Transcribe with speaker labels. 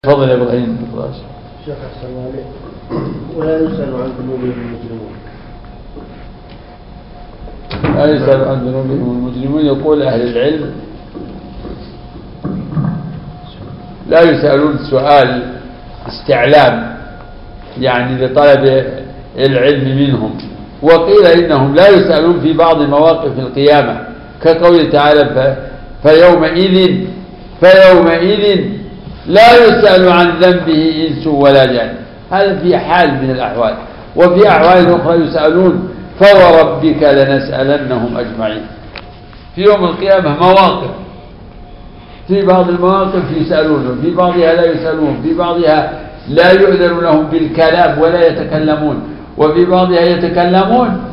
Speaker 1: تفضل يا ابراهيم.
Speaker 2: شيخ أحسن عليك. ولا يسأل عن ذنوبهم المجرمون.
Speaker 1: لا يسأل عن ذنوبهم المجرمون. يقول أهل العلم لا يسألون سؤال استعلام يعني لطلب العلم منهم. وقيل إنهم لا يسألون في بعض مواقف القيامة كقوله تعالى فيومئذ لا يسأل عن ذنبه إنس ولا جان. هذا في حال من الأحوال، وفي أحوال أخرى يسألون فوربك لنسألنهم أجمعين. في يوم القيامة مواقف، في بعض المواقف يسألون، في بعضها لا يسألون، في بعضها لا يؤذن لهم بالكلام ولا يتكلمون، وفي بعضها يتكلمون